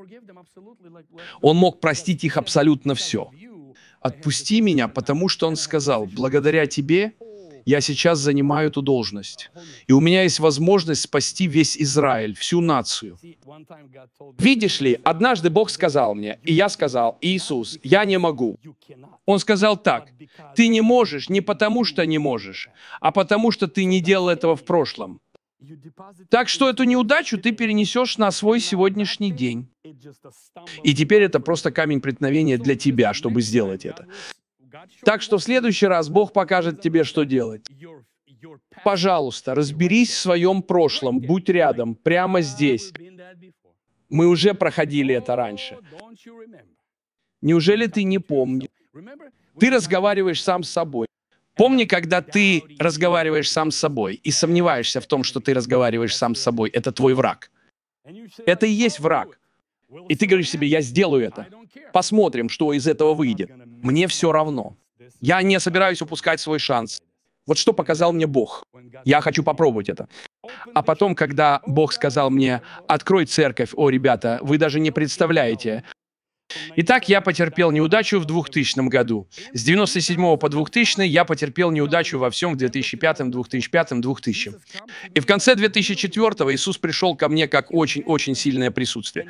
Он мог простить их абсолютно все. «Отпусти меня, потому что он сказал, благодаря тебе я сейчас занимаю эту должность. И у меня есть возможность спасти весь Израиль, всю нацию». Видишь ли, однажды Бог сказал мне, и я сказал: «Иисус, я не могу». Он сказал так: «Ты не можешь не потому, что не можешь, а потому, что ты не делал этого в прошлом. Так что эту неудачу ты перенесешь на свой сегодняшний день. И теперь это просто камень преткновения для тебя, чтобы сделать это. Так что в следующий раз Бог покажет тебе, что делать. Пожалуйста, разберись в своем прошлом, будь рядом, прямо здесь. Мы уже проходили это раньше. Неужели ты не помнишь? Ты разговариваешь сам с собой. Помни, когда ты разговариваешь сам с собой и сомневаешься в том, что ты разговариваешь сам с собой, это твой враг. Это и есть враг. И ты говоришь себе: я сделаю это. Посмотрим, что из этого выйдет. Мне все равно. Я не собираюсь упускать свой шанс. Вот что показал мне Бог. Я хочу попробовать это. А потом, когда Бог сказал мне: открой церковь, о, ребята, вы даже не представляете. Итак, я потерпел неудачу в 2000 году. С 97 по 2000 я потерпел неудачу во всем в 2005, 2005, 2000. И в конце 2004 Иисус пришел ко мне как очень-очень сильное присутствие.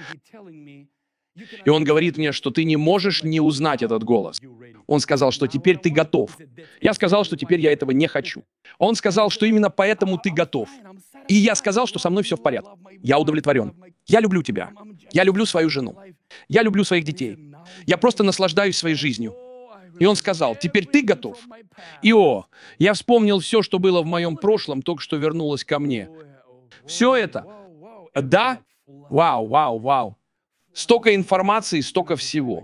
И Он говорит мне, что ты не можешь не узнать этот голос. Он сказал, что теперь ты готов. Я сказал, что теперь я этого не хочу. Он сказал, что именно поэтому ты готов. И я сказал, что со мной все в порядке. Я удовлетворен. Я люблю тебя. Я люблю свою жену. Я люблю своих детей. Я просто наслаждаюсь своей жизнью. И он сказал: теперь ты готов? И я вспомнил все, что было в моем прошлом, только что вернулось ко мне. Все это. Да? Вау. Столько информации, столько всего.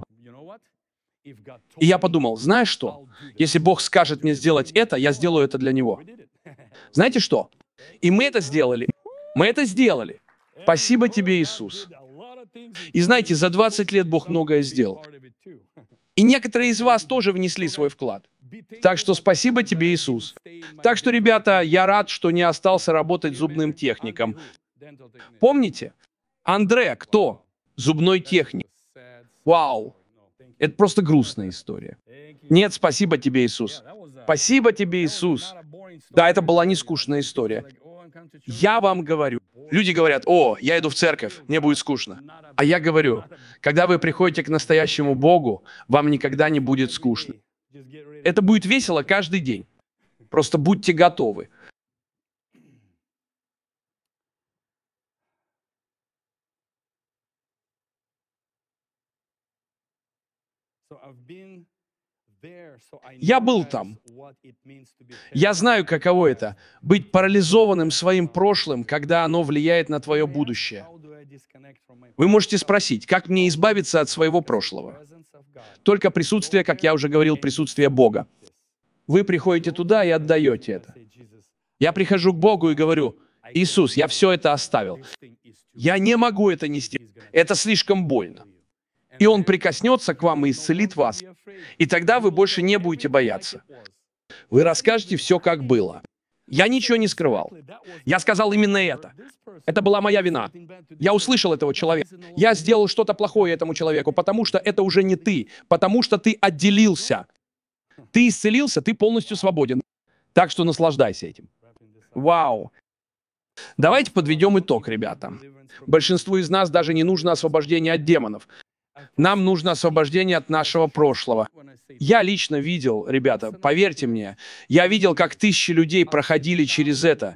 И я подумал: знаешь что? Если Бог скажет мне сделать это, я сделаю это для Него. Знаете что? И мы это сделали. Мы это сделали. Спасибо тебе, Иисус. И знаете, за 20 лет Бог многое сделал. И некоторые из вас тоже внесли свой вклад. Так что спасибо тебе, Иисус. Так что, ребята, я рад, что не остался работать зубным техником. Помните? Андре, кто? Зубной техник. Вау. Это просто грустная история. Нет, спасибо тебе, Иисус. Спасибо тебе, Иисус. Да, это была не скучная история. Я вам говорю. Люди говорят: о, я иду в церковь, мне будет скучно. А я говорю: когда вы приходите к настоящему Богу, вам никогда не будет скучно. Это будет весело каждый день. Просто будьте готовы. Я был там. Я знаю, каково это — быть парализованным своим прошлым, когда оно влияет на твое будущее. Вы можете спросить: как мне избавиться от своего прошлого? Только присутствие, как я уже говорил, присутствие Бога. Вы приходите туда и отдаете это. Я прихожу к Богу и говорю: Иисус, я все это оставил. Я не могу это нести. Это слишком больно. И Он прикоснется к вам и исцелит вас. И тогда вы больше не будете бояться. Вы расскажете все, как было. Я ничего не скрывал. Я сказал именно это. Это была моя вина. Я услышал этого человека. Я сделал что-то плохое этому человеку, потому что это уже не ты, потому что ты отделился. Ты исцелился, ты полностью свободен. Так что наслаждайся этим. Вау. Давайте подведем итог, ребята. Большинству из нас даже не нужно освобождение от демонов. Нам нужно освобождение от нашего прошлого. Я лично видел, ребята, поверьте мне, я видел, как тысячи людей проходили через это.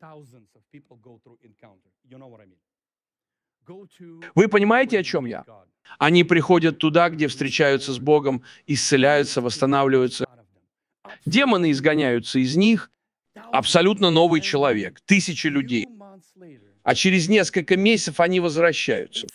Вы понимаете, о чем я? Они приходят туда, где встречаются с Богом, исцеляются, восстанавливаются. Демоны изгоняются из них. Абсолютно новый человек. Тысячи людей. А через несколько месяцев они возвращаются.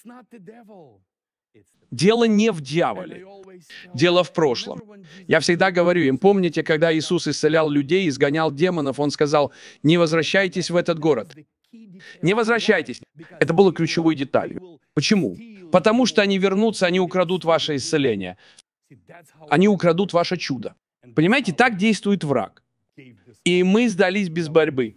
Дело не в дьяволе. Дело в прошлом. Я всегда говорю им, помните, когда Иисус исцелял людей, изгонял демонов, Он сказал, не возвращайтесь в этот город. Не возвращайтесь. Это было ключевой деталью. Почему? Потому что они вернутся, они украдут ваше исцеление. Они украдут ваше чудо. Понимаете, так действует враг. И мы сдались без борьбы.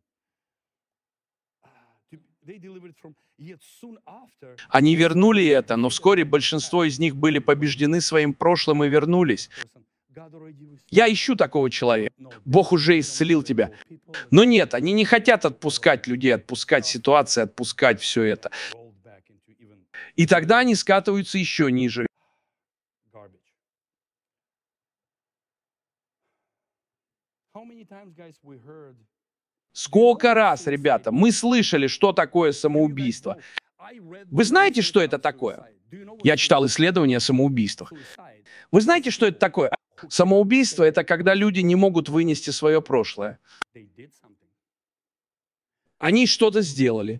Они вернули это, но вскоре большинство из них были побеждены своим прошлым и вернулись. Я ищу такого человека. Бог уже исцелил тебя. Но нет, они не хотят отпускать людей, отпускать ситуации, отпускать все это. И тогда они скатываются еще ниже. Сколько раз, ребята, мы слышали, что такое самоубийство. Вы знаете, что это такое? Я читал исследования о самоубийствах. Вы знаете, что это такое? Самоубийство — это когда люди не могут вынести свое прошлое. Они что-то сделали.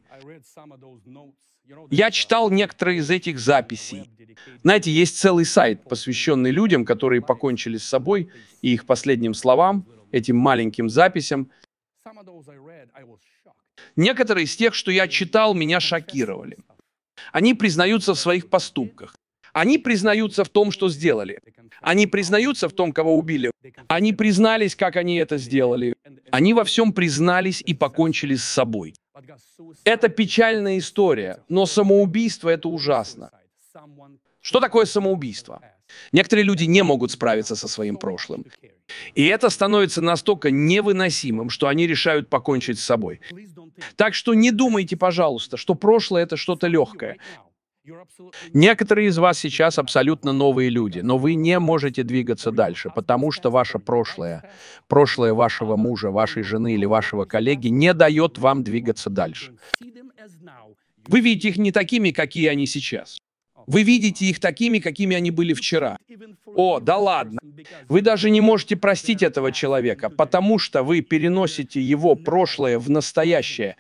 Я читал некоторые из этих записей. Знаете, есть целый сайт, посвященный людям, которые покончили с собой, и их последним словам, этим маленьким записям. Некоторые из тех, что я читал, меня шокировали. Они признаются в своих поступках. Они признаются в том, что сделали. Они признаются в том, кого убили. Они признались, как они это сделали. Они во всем признались и покончили с собой. Это печальная история, но самоубийство — это ужасно. Что такое самоубийство? Некоторые люди не могут справиться со своим прошлым. И это становится настолько невыносимым, что они решают покончить с собой. Так что не думайте, пожалуйста, что прошлое — это что-то легкое. Некоторые из вас сейчас абсолютно новые люди, но вы не можете двигаться дальше, потому что ваше прошлое, прошлое вашего мужа, вашей жены или вашего коллеги не дает вам двигаться дальше. Вы видите их не такими, какие они сейчас. Вы видите их такими, какими они были вчера. О, да ладно. Вы даже не можете простить этого человека, потому что вы переносите его прошлое в настоящее.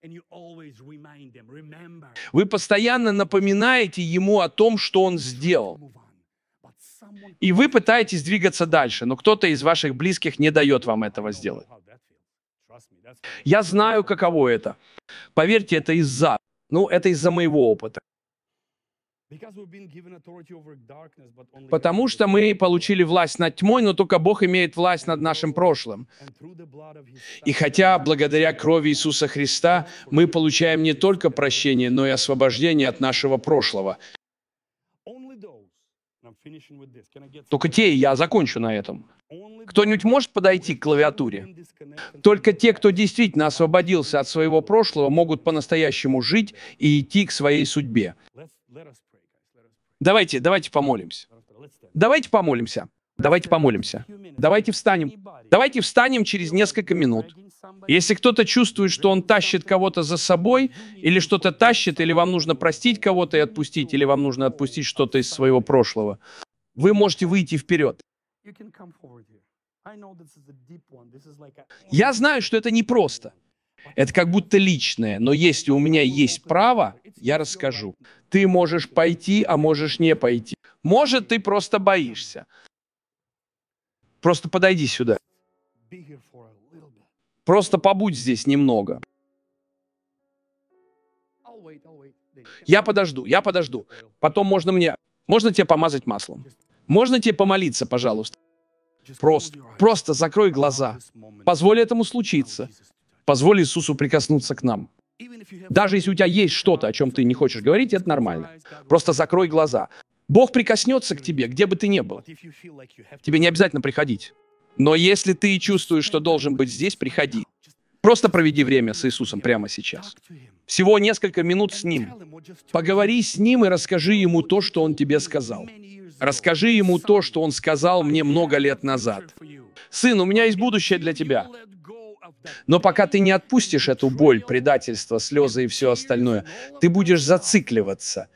Вы постоянно напоминаете ему о том, что он сделал. И вы пытаетесь двигаться дальше, но кто-то из ваших близких не дает вам этого сделать. Я знаю, каково это. Поверьте, это из-за моего опыта. Потому что мы получили власть над тьмой, но только Бог имеет власть над нашим прошлым. И хотя благодаря крови Иисуса Христа мы получаем не только прощение, но и освобождение от нашего прошлого. Только я закончу на этом. Кто-нибудь может подойти к клавиатуре? Только те, кто действительно освободился от своего прошлого, могут по-настоящему жить и идти к своей судьбе. Давайте помолимся. Давайте помолимся. Давайте помолимся. Давайте встанем. Давайте встанем через несколько минут. Если кто-то чувствует, что он тащит кого-то за собой, или что-то тащит, или вам нужно простить кого-то и отпустить, или вам нужно отпустить что-то из своего прошлого, вы можете выйти вперед. Я знаю, что это непросто. Это как будто личное, но если у меня есть право, я расскажу. Ты можешь пойти, а можешь не пойти. Может, ты просто боишься. Просто подойди сюда. Просто побудь здесь немного. Я подожду. Потом можно тебе помазать маслом? Можно тебе помолиться, пожалуйста? Просто закрой глаза. Позволь этому случиться. Позволь Иисусу прикоснуться к нам. Даже если у тебя есть что-то, о чем ты не хочешь говорить, это нормально. Просто закрой глаза. Бог прикоснется к тебе, где бы ты ни был. Тебе не обязательно приходить. Но если ты чувствуешь, что должен быть здесь, приходи. Просто проведи время с Иисусом прямо сейчас. Всего несколько минут с Ним. Поговори с Ним и расскажи Ему то, что Он тебе сказал. Расскажи Ему то, что Он сказал мне много лет назад. «Сын, у меня есть будущее для тебя». Но пока ты не отпустишь эту боль, предательство, слезы и все остальное, ты будешь зацикливаться.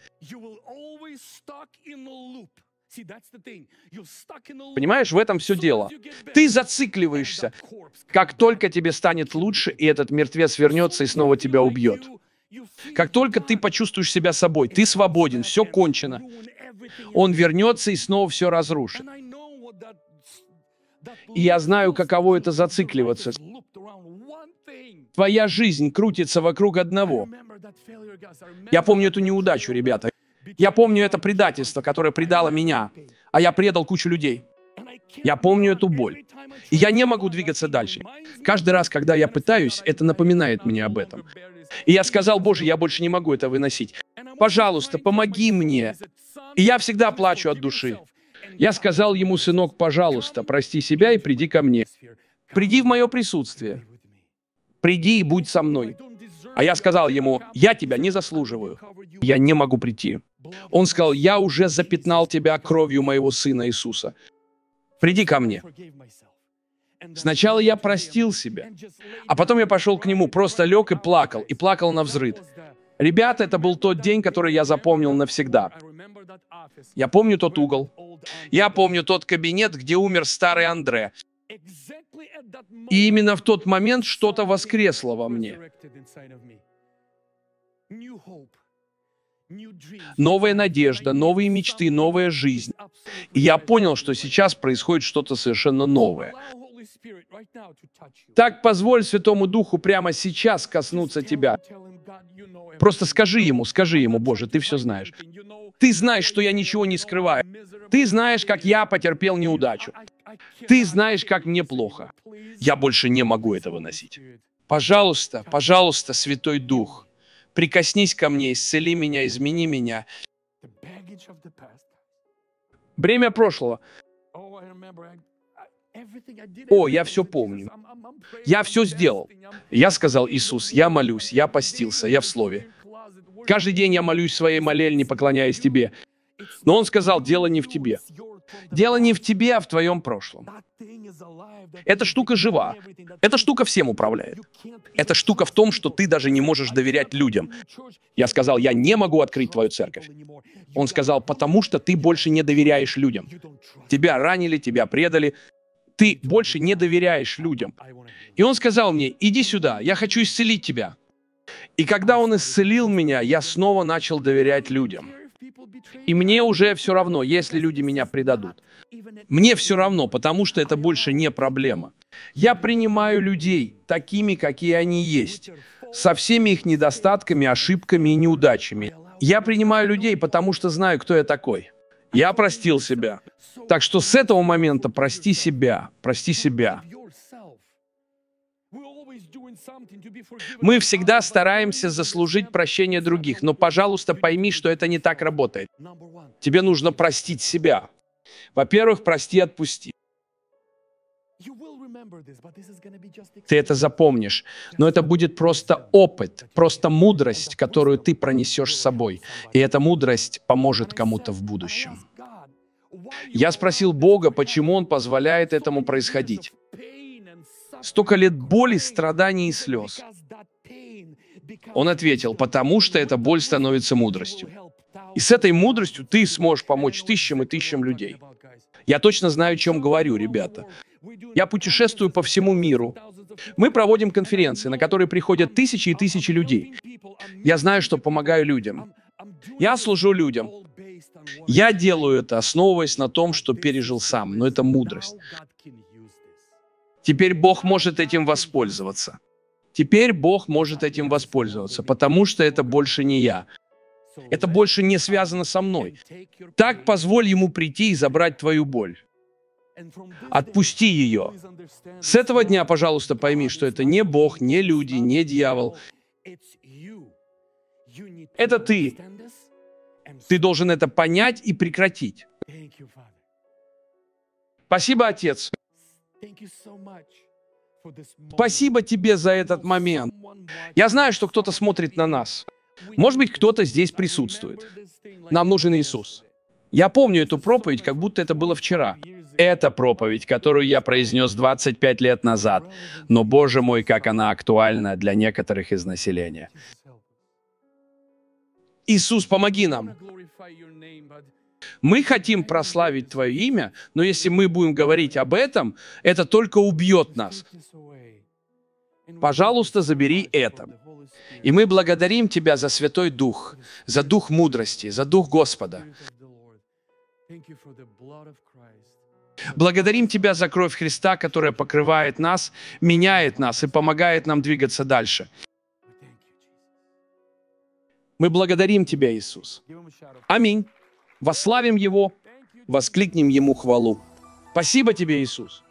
Понимаешь, в этом все дело. Ты зацикливаешься. Как только тебе станет лучше, и этот мертвец вернется и снова тебя убьет. Как только ты почувствуешь себя собой, ты свободен, все кончено. Он вернется и снова все разрушит. И я знаю, каково это зацикливаться. Твоя жизнь крутится вокруг одного. Я помню эту неудачу, ребята. Я помню это предательство, которое предало меня, а я предал кучу людей. Я помню эту боль. И я не могу двигаться дальше. Каждый раз, когда я пытаюсь, это напоминает мне об этом. И я сказал: Боже, я больше не могу это выносить. Пожалуйста, помоги мне. И я всегда плачу от души. Я сказал ему: сынок, пожалуйста, прости себя и приди ко мне. Приди в мое присутствие. Приди и будь со мной. А я сказал ему: я тебя не заслуживаю. Я не могу прийти. Он сказал: я уже запятнал тебя кровью моего Сына Иисуса. Приди ко мне. Сначала я простил себя, а потом я пошел к нему, просто лег и плакал навзрыд. Ребята, это был тот день, который я запомнил навсегда. Я помню тот угол. Я помню тот кабинет, где умер старый Андре. И именно в тот момент что-то воскресло во мне. Новая надежда, новые мечты, новая жизнь. И я понял, что сейчас происходит что-то совершенно новое. Так позволь Святому Духу прямо сейчас коснуться тебя. Просто скажи ему: Боже, ты все знаешь. Ты знаешь, что я ничего не скрываю. Ты знаешь, как я потерпел неудачу. Ты знаешь, как мне плохо. Я больше не могу это выносить. Пожалуйста, пожалуйста, Святой Дух, прикоснись ко мне, исцели меня, измени меня. Бремя прошлого. О, я все помню. Я все сделал. Я сказал: Иисус, я молюсь, я постился, я в Слове. Каждый день я молюсь в своей молельне, поклоняясь Тебе. Но Он сказал: дело не в тебе. Дело не в тебе, а в твоем прошлом. Эта штука жива. Эта штука всем управляет. Эта штука в том, что ты даже не можешь доверять людям. Я сказал: я не могу открыть твою церковь. Он сказал: потому что ты больше не доверяешь людям. Тебя ранили, тебя предали. Ты больше не доверяешь людям. И он сказал мне: иди сюда, я хочу исцелить тебя. И когда он исцелил меня, я снова начал доверять людям. И мне уже все равно, если люди меня предадут. Мне все равно, потому что это больше не проблема. Я принимаю людей такими, какие они есть, со всеми их недостатками, ошибками и неудачами. Я принимаю людей, потому что знаю, кто я такой. Я простил себя. Так что с этого момента прости себя, прости себя. Мы всегда стараемся заслужить прощение других, но, пожалуйста, пойми, что это не так работает. Тебе нужно простить себя. Во-первых, прости и отпусти. Ты это запомнишь, но это будет просто опыт, просто мудрость, которую ты пронесешь с собой. И эта мудрость поможет кому-то в будущем. Я спросил Бога, почему Он позволяет этому происходить. Столько лет боли, страданий и слез. Он ответил: потому что эта боль становится мудростью. И с этой мудростью ты сможешь помочь тысячам и тысячам людей. Я точно знаю, о чем говорю, ребята. Я путешествую по всему миру. Мы проводим конференции, на которые приходят тысячи и тысячи людей. Я знаю, что помогаю людям. Я служу людям. Я делаю это, основываясь на том, что пережил сам, но это мудрость. Теперь Бог может этим воспользоваться. Теперь Бог может этим воспользоваться, потому что это больше не я. Это больше не связано со мной. Так позволь Ему прийти и забрать твою боль. Отпусти ее. С этого дня, пожалуйста, пойми, что это не Бог, не люди, не дьявол. Это ты. Ты должен это понять и прекратить. Спасибо, Отец. Спасибо тебе за этот момент. Я знаю, что кто-то смотрит на нас. Может быть, кто-то здесь присутствует. Нам нужен Иисус. Я помню эту проповедь, как будто это было вчера. Это проповедь, которую я произнес 25 лет назад. Но, Боже мой, как она актуальна для некоторых из населения. Иисус, помоги нам. Мы хотим прославить Твое имя, но если мы будем говорить об этом, это только убьет нас. Пожалуйста, забери это. И мы благодарим Тебя за Святой Дух, за Дух мудрости, за Дух Господа. Благодарим Тебя за кровь Христа, которая покрывает нас, меняет нас и помогает нам двигаться дальше. Мы благодарим Тебя, Иисус. Аминь. Восславим Его, воскликнем Ему хвалу. Спасибо Тебе, Иисус.